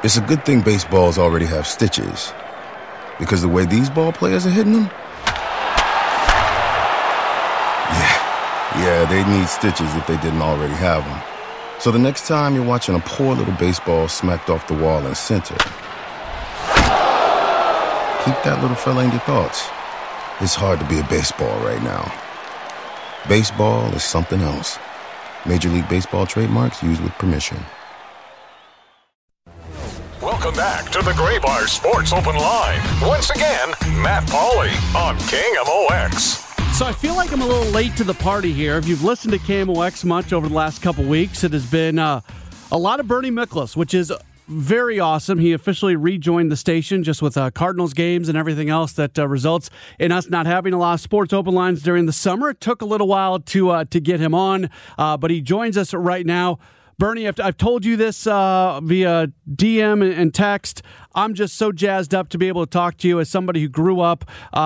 It's a good thing baseballs already have stitches, because the way these ball players are hitting them, yeah, they need stitches if they didn't already have them. So the next time you're watching a poor little baseball smacked off the wall in center, keep that little fella in your thoughts. It's hard to be a baseball right now. Baseball is something else. Major League Baseball trademarks used with permission. Welcome back to the Graybar Sports Open Line. Once again, Matt Pauley on KMOX. So I feel like I'm a little late to the party here. If you've listened to KMOX much over the last couple weeks, it has been a lot of Bernie Miklasz, which is very awesome. He officially rejoined the station just with Cardinals games and everything else that results in us not having a lot of sports open lines during the summer. It took a little while to get him on, but he joins us right now. Bernie, I've told you this via DM and text. I'm just so jazzed up to be able to talk to you as somebody who grew up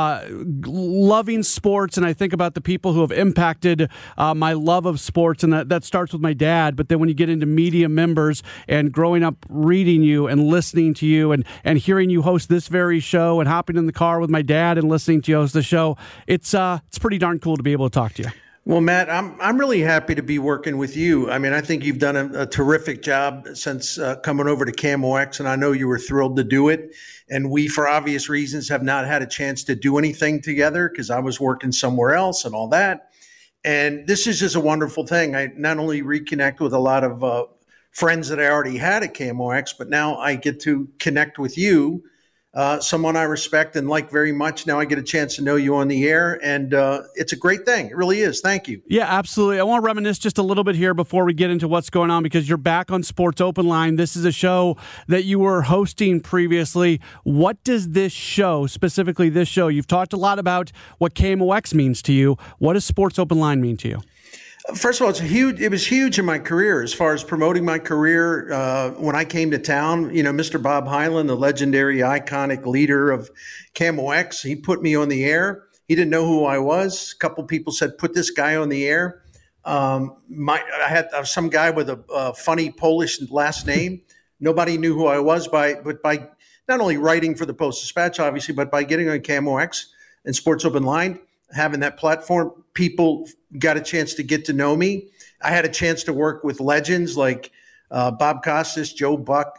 loving sports, and I think about the people who have impacted my love of sports, and that starts with my dad. But then when you get into media members and growing up reading you and listening to you and hearing you host this very show and hopping in the car with my dad and listening to you host the show, it's pretty darn cool to be able to talk to you. Well, Matt, I'm really happy to be working with you. I mean, I think you've done a terrific job since coming over to KMOX, and I know you were thrilled to do it. And we, for obvious reasons, have not had a chance to do anything together because I was working somewhere else and all that. And this is just a wonderful thing. I not only reconnect with a lot of friends that I already had at KMOX, but now I get to connect with you, someone I respect and like very much. Now I get a chance to know you on the air, and it's a great thing. It really is. Thank you. Yeah, absolutely. I want to reminisce just a little bit here before we get into what's going on, because you're back on Sports Open Line. This is a show that you were hosting previously. What does this show, specifically this show, you've talked a lot about what KMOX means to you. What does Sports Open Line mean to you? First of all, it was huge in my career as far as promoting my career. When I came to town, Mr. Bob Hyland, the legendary, iconic leader of KMOX, he put me on the air. He didn't know who I was. A couple people said, put this guy on the air. I had some guy with a funny Polish last name. Nobody knew who I was by not only writing for the Post-Dispatch, obviously, but by getting on KMOX and Sports Open Line, having that platform, people got a chance to get to know me. I had a chance to work with legends like Bob Costas, Joe Buck,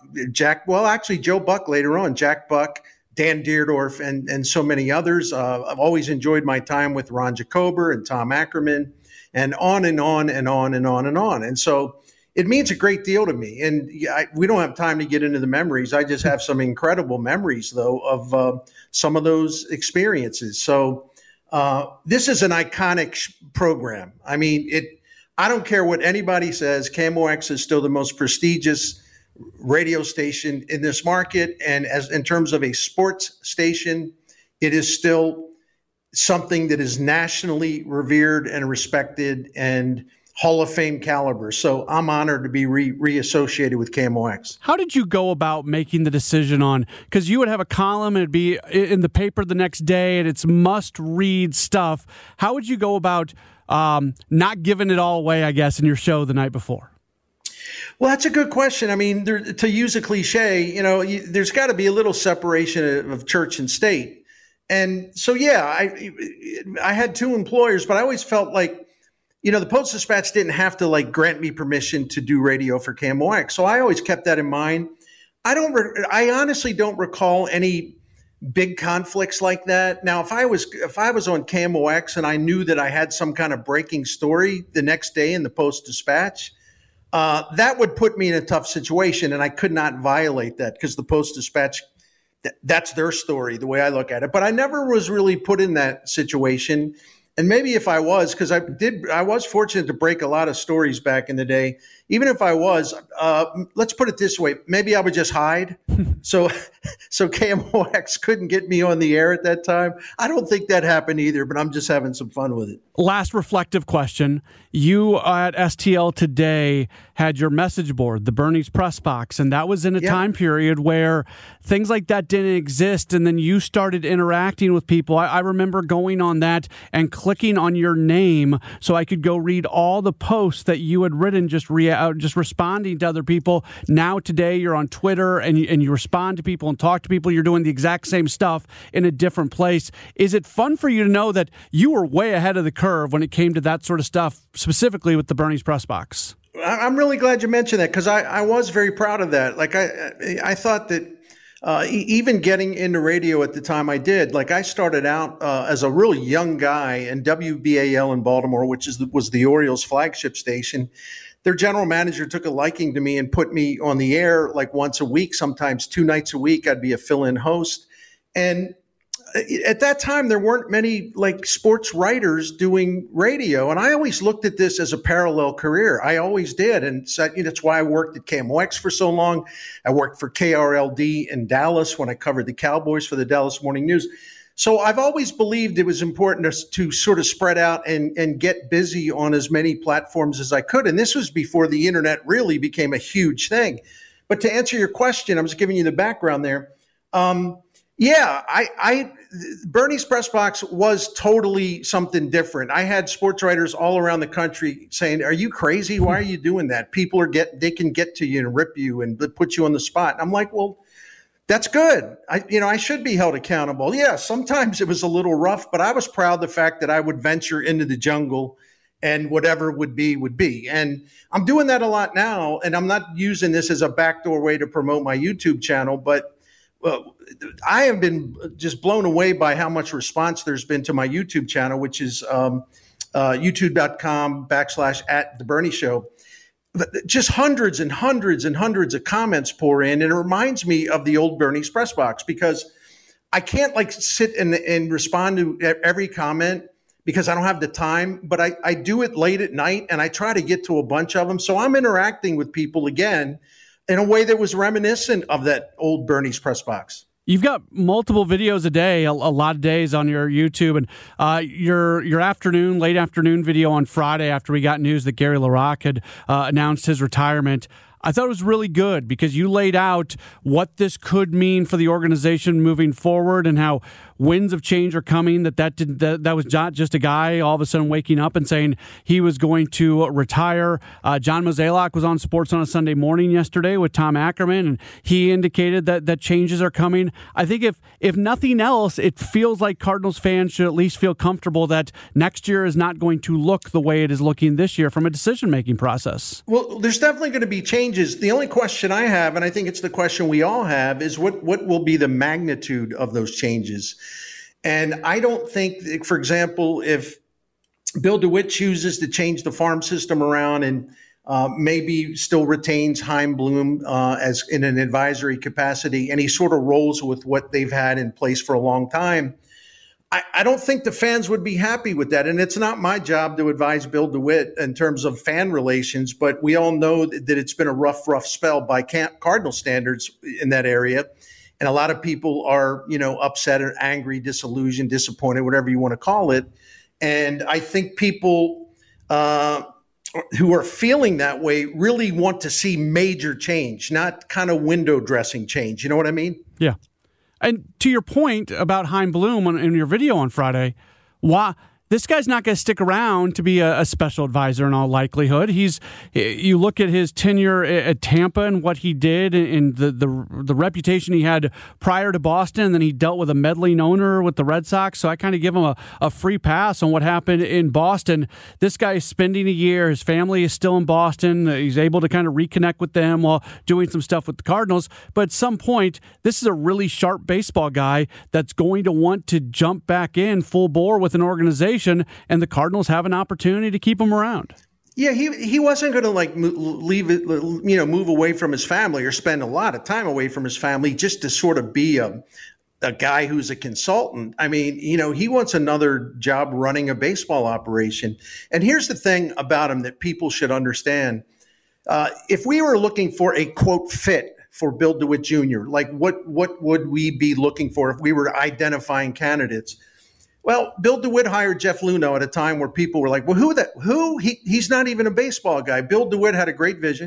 Joe Buck later on, Jack Buck, Dan Deerdorf, and so many others. I've always enjoyed my time with Ron Jacober and Tom Ackerman, and on and on and on and on and on. And so it means a great deal to me. And we don't have time to get into the memories. I just have some incredible memories, though, of some of those experiences. So this is an iconic program. I mean, I don't care what anybody says. KMOX is still the most prestigious radio station in this market. And in terms of a sports station, it is still something that is nationally revered and respected and Hall of Fame caliber. So I'm honored to be reassociated with KMOX. How did you go about making the decision on, because you would have a column and it'd be in the paper the next day and it's must-read stuff. How would you go about not giving it all away, I guess, in your show the night before? Well, that's a good question. I mean, to use a cliche, there's got to be a little separation of church and state. And so, yeah, I had two employers, but I always felt like, the Post-Dispatch didn't have to grant me permission to do radio for KMOX. So I always kept that in mind. I honestly don't recall any big conflicts like that. Now, if I was on KMOX and I knew that I had some kind of breaking story the next day in the Post-Dispatch, that would put me in a tough situation, and I could not violate that because the Post-Dispatch, that's their story, the way I look at it. But I never was really put in that situation. And maybe if I was, because I was fortunate to break a lot of stories back in the day. Even if I was, let's put it this way, maybe I would just hide. So KMOX couldn't get me on the air at that time. I don't think that happened either, but I'm just having some fun with it. Last reflective question. You at STL Today had your message board, the Bernie's Press Box, and that was in a time period where things like that didn't exist, and then you started interacting with people. I remember going on that and clicking on your name so I could go read all the posts that you had written, just responding to other people. Now today you're on Twitter and you respond to people and talk to people. You're doing the exact same stuff in a different place. Is it fun for you to know that you were way ahead of the curve when it came to that sort of stuff, specifically with the Bernie's Press Box? I'm really glad you mentioned that, because I was very proud of that. Like I thought that even getting into radio at the time I did, like I started out as a really young guy, and WBAL in Baltimore, which was the Orioles flagship station, their general manager took a liking to me and put me on the air like once a week, sometimes 2 nights a week. I'd be a fill-in host. And at that time, there weren't many like sports writers doing radio. And I always looked at this as a parallel career. I always did. And so, that's why I worked at KMOX for so long. I worked for KRLD in Dallas when I covered the Cowboys for the Dallas Morning News. So I've always believed it was important to sort of spread out and get busy on as many platforms as I could. And this was before the internet really became a huge thing. But to answer your question, I'm just giving you the background there. Bernie's Press Box was totally something different. I had sports writers all around the country saying, "Are you crazy? Why are you doing that? People they can get to you and rip you and put you on the spot." And I'm like, well, that's good. I should be held accountable. Yeah, sometimes it was a little rough, but I was proud of the fact that I would venture into the jungle and whatever would be, would be. And I'm doing that a lot now, and I'm not using this as a backdoor way to promote my YouTube channel, but I have been just blown away by how much response there's been to my YouTube channel, which is youtube.com/@TheBernieShow. Just hundreds and hundreds and hundreds of comments pour in. And it reminds me of the old Bernie's Press Box, because I can't like sit and respond to every comment because I don't have the time, but I do it late at night and I try to get to a bunch of them. So I'm interacting with people again in a way that was reminiscent of that old Bernie's Press Box. You've got multiple videos a day, a lot of days on your YouTube, and your late afternoon video on Friday after we got news that Gary LaRocque had announced his retirement. I thought it was really good because you laid out what this could mean for the organization moving forward and how winds of change are coming, that was not just a guy all of a sudden waking up and saying he was going to retire. John Mozeliak was on Sports on a Sunday Morning yesterday with Tom Ackerman, and he indicated that changes are coming. I think if nothing else, it feels like Cardinals fans should at least feel comfortable that next year is not going to look the way it is looking this year from a decision-making process. Well, there's definitely going to be changes. The only question I have, and I think it's the question we all have, is what will be the magnitude of those changes? And I don't think, for example, if Bill DeWitt chooses to change the farm system around and maybe still retains Chaim Bloom as in an advisory capacity, and he sort of rolls with what they've had in place for a long time, I don't think the fans would be happy with that. And it's not my job to advise Bill DeWitt in terms of fan relations, but we all know that it's been a rough spell by Cardinal standards in that area. And a lot of people are, upset or angry, disillusioned, disappointed, whatever you want to call it. And I think people who are feeling that way really want to see major change, not kind of window dressing change. You know what I mean? Yeah. And to your point about Chaim Bloom in your video on Friday, why this guy's not going to stick around to be a special advisor in all likelihood. You look at his tenure at Tampa and what he did and the reputation he had prior to Boston, and then he dealt with a meddling owner with the Red Sox. So I kind of give him a free pass on what happened in Boston. This guy is spending a year. His family is still in Boston. He's able to kind of reconnect with them while doing some stuff with the Cardinals. But at some point, this is a really sharp baseball guy that's going to want to jump back in full bore with an organization, and the Cardinals have an opportunity to keep him around. Yeah, he wasn't going to leave it, move away from his family or spend a lot of time away from his family just to sort of be a guy who's a consultant. I mean, he wants another job running a baseball operation. And here's the thing about him that people should understand. If we were looking for a quote fit for Bill DeWitt Jr., like what would we be looking for if we were identifying candidates? Well, Bill DeWitt hired Jeff Luhnow at a time where people were like, well, who? He's not even a baseball guy. Bill DeWitt had a great vision.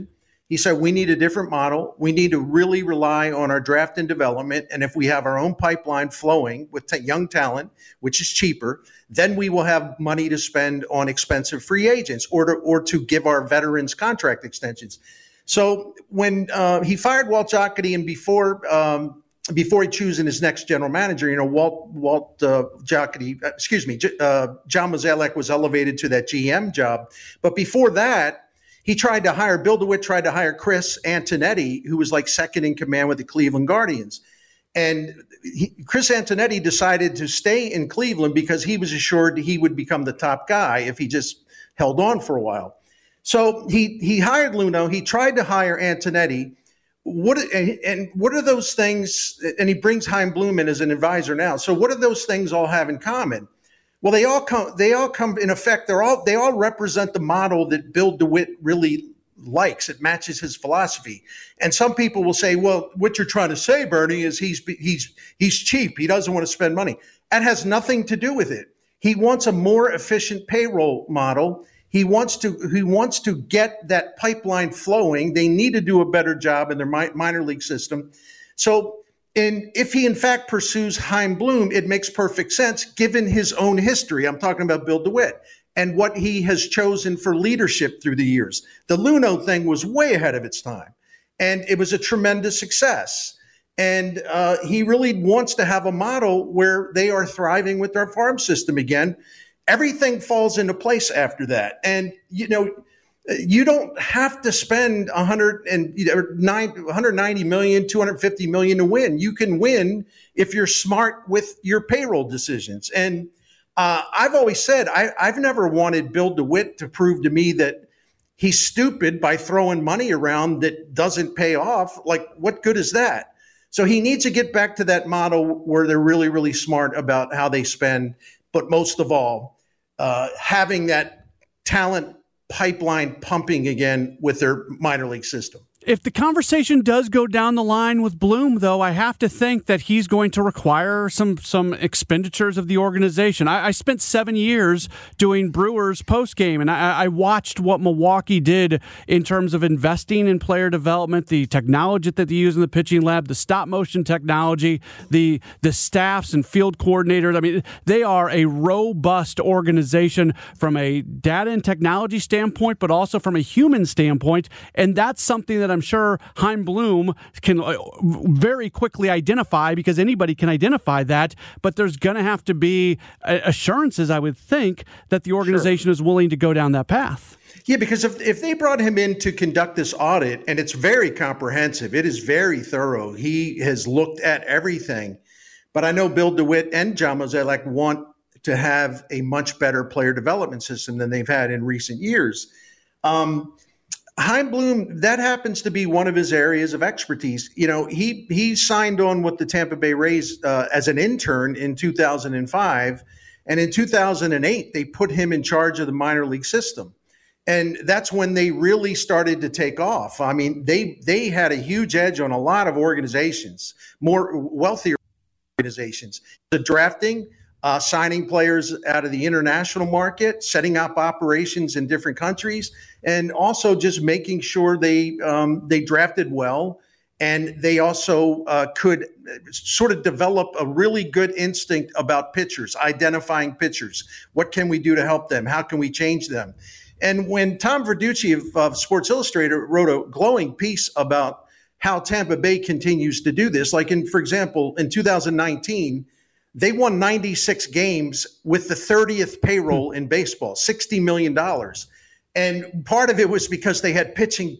He said, we need a different model. We need to really rely on our draft and development. And if we have our own pipeline flowing with young talent, which is cheaper, then we will have money to spend on expensive free agents or to give our veterans contract extensions. So when he fired Walt Jocketty, and before he choosing his next general manager, Walt Jocketty, John Mozeliak was elevated to that GM job. But before that, Bill DeWitt tried to hire Chris Antonetti, who was like second in command with the Cleveland Guardians. And Chris Antonetti decided to stay in Cleveland because he was assured he would become the top guy if he just held on for a while. So he hired Luhnow. He tried to hire Antonetti. What are those things? And he brings Chaim Bloom in as an advisor now. So what do those things all have in common? Well, they all come in effect. They all represent the model that Bill DeWitt really likes. It matches his philosophy. And some people will say, well, what you're trying to say, Bernie, is he's cheap. He doesn't want to spend money. That has nothing to do with it. He wants a more efficient payroll model. He wants to get that pipeline flowing. They need to do a better job in their minor league system. So, if he in fact pursues Chaim Bloom, it makes perfect sense given his own history. I'm talking about Bill DeWitt and what he has chosen for leadership through the years. The Luhnow thing was way ahead of its time, and it was a tremendous success. And he really wants to have a model where they are thriving with their farm system again. Everything falls into place after that. And, you don't have to spend $190 million, $250 million to win. You can win if you're smart with your payroll decisions. And I've always said I've never wanted Bill DeWitt to prove to me that he's stupid by throwing money around that doesn't pay off. Like, what good is that? So he needs to get back to that model where they're really, really smart about how they spend. But most of all, having that talent pipeline pumping again with their minor league system. If the conversation does go down the line with Bloom, though, I have to think that he's going to require some expenditures of the organization. I spent 7 years doing Brewers postgame, and I watched what Milwaukee did in terms of investing in player development, the technology that they use in the pitching lab, the stop-motion technology, the staffs and field coordinators. I mean, they are a robust organization from a data and technology standpoint, but also from a human standpoint, and that's something that I'm sure Chaim Bloom can very quickly identify, because anybody can identify that, but there's going to have to be assurances, I would think, that the organization is willing to go down that path. Yeah, because if they brought him in to conduct this audit, and it's very comprehensive, it is very thorough. He has looked at everything. But I know Bill DeWitt and John Mozeliak want to have a much better player development system than they've had in recent years. Chaim Bloom, that happens to be one of his areas of expertise. He signed on with the Tampa Bay Rays as an intern in 2005. And in 2008, they put him in charge of the minor league system. And that's when they really started to take off. I mean, they had a huge edge on a lot of organizations, more wealthier organizations. The drafting, signing players out of the international market, setting up operations in different countries, and also just making sure they drafted well, and they also could sort of develop a really good instinct about pitchers, identifying pitchers. What can we do to help them? How can we change them? And when Tom Verducci of Sports Illustrated wrote a glowing piece about how Tampa Bay continues to do this, like for example, in 2019, they won 96 games with the 30th payroll in baseball, $60 million. And part of it was because they had pitching.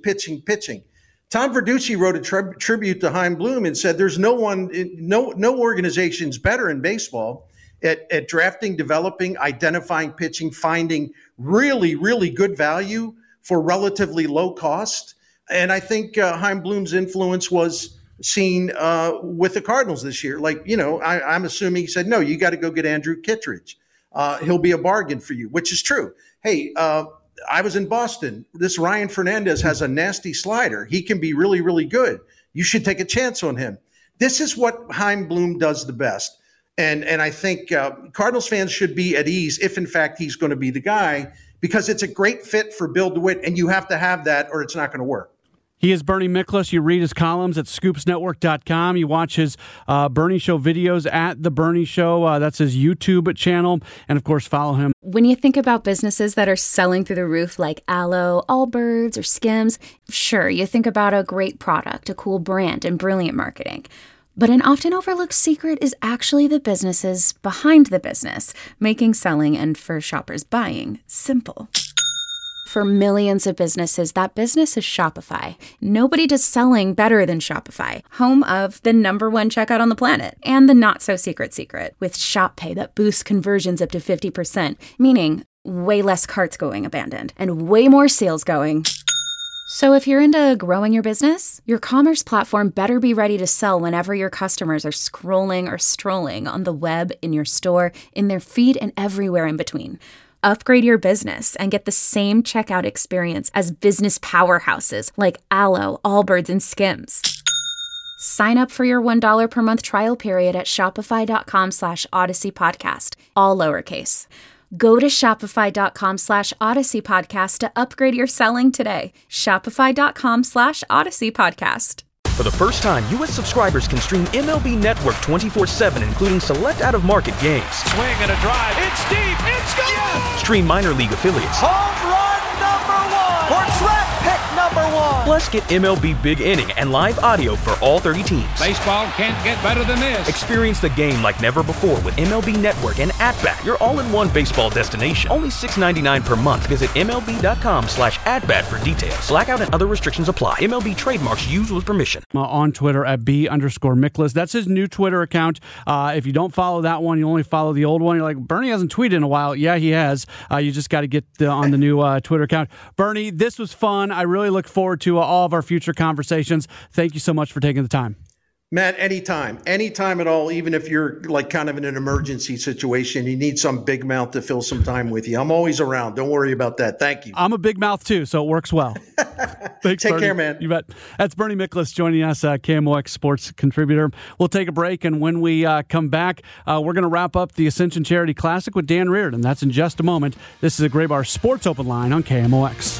Tom Verducci wrote a tribute to Chaim Bloom and said there's no organization's better in baseball at drafting, developing, identifying pitching, finding really, really good value for relatively low cost. And I think Chaim Bloom's influence was seen with the Cardinals this year. I'm assuming he said, no, you got to go get Andrew Kittredge. He'll be a bargain for you, which is true. Hey, I was in Boston. This Ryan Fernandez has a nasty slider. He can be really, really good. You should take a chance on him. This is what Chaim Bloom does the best. And I think Cardinals fans should be at ease if, in fact, he's going to be the guy, because it's a great fit for Bill DeWitt, and you have to have that or it's not going to work. He is Bernie Miklasz. You read his columns at scoopsnetwork.com. You watch his Bernie Show videos at The Bernie Show. That's his YouTube channel. And, of course, follow him. When you think about businesses that are selling through the roof like Aloe, Allbirds, or Skims, sure, you think about a great product, a cool brand, and brilliant marketing. But an often overlooked secret is actually the businesses behind the business, making selling and, for shoppers, buying simple. For millions of businesses, that business is Shopify. Nobody does selling better than Shopify, home of the #1 checkout on the planet, and the not-so-secret secret, with Shop Pay that boosts conversions up to 50%, meaning way less carts going abandoned, and way more sales going. So if you're into growing your business, your commerce platform better be ready to sell whenever your customers are scrolling or strolling on the web, in your store, in their feed, and everywhere in between. Upgrade your business and get the same checkout experience as business powerhouses like Aloe, Allbirds, and Skims. Sign up for your $1 per month trial period at shopify.com/Odyssey Podcast, all lowercase. Go to shopify.com/Odyssey Podcast to upgrade your selling today. Shopify.com/Odyssey Podcast. For the first time, U.S. subscribers can stream MLB Network 24/7, including select out-of-market games. Swing and a drive. It's deep. It's gone. Yes! Stream minor league affiliates. Home run #1. Or draft pick #1. Plus, get MLB Big Inning and live audio for all 30 teams. Baseball can't get better than this. Experience the game like never before with MLB Network and At-Bat, your all-in-one baseball destination. Only $6.99 per month. Visit MLB.com/AtBat for details. Blackout and other restrictions apply. MLB trademarks used with permission. On Twitter at B_Miklasz. That's his new Twitter account. If you don't follow that one, you only follow the old one. You're like, Bernie hasn't tweeted in a while. Yeah, he has. You just got to get on the new Twitter account. Bernie, this was fun. I really look forward to all of our future conversations. Thank you so much for taking the time. Matt, anytime at all, even if you're like kind of in an emergency situation, you need some big mouth to fill some time with you. I'm always around. Don't worry about that. Thank you. I'm a big mouth too, so it works well. Thanks, Take Bernie. care, man. You bet. That's Bernie Miklasz joining us, KMOX sports contributor. We'll take a break, and when we come back, we're going to wrap up the Ascension Charity Classic with Dan Reardon. That's in just a moment. This is a Gray Bar Sports Open Line on KMOX.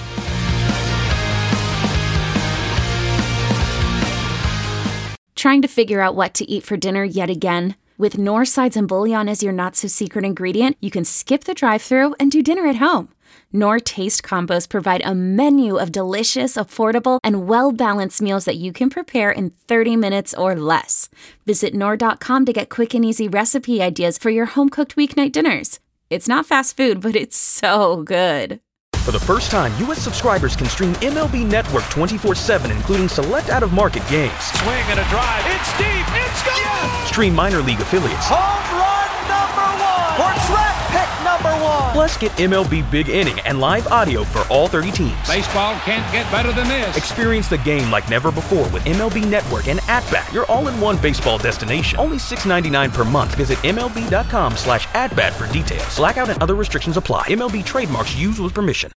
Trying to figure out what to eat for dinner yet again? With Knorr sides and bouillon as your not-so-secret ingredient, you can skip the drive-thru and do dinner at home. Knorr Taste Combos provide a menu of delicious, affordable, and well-balanced meals that you can prepare in 30 minutes or less. Visit Knorr.com to get quick and easy recipe ideas for your home-cooked weeknight dinners. It's not fast food, but it's so good. For the first time, U.S. subscribers can stream MLB Network 24/7, including select out-of-market games. Swing and a drive. It's deep. It's gone. Yes! Stream minor league affiliates. Home run #1. Or draft pick #1. Plus, get MLB Big Inning and live audio for all 30 teams. Baseball can't get better than this. Experience the game like never before with MLB Network and At-Bat, your all-in-one baseball destination. Only $6.99 per month. Visit MLB.com/AtBat for details. Blackout and other restrictions apply. MLB trademarks used with permission.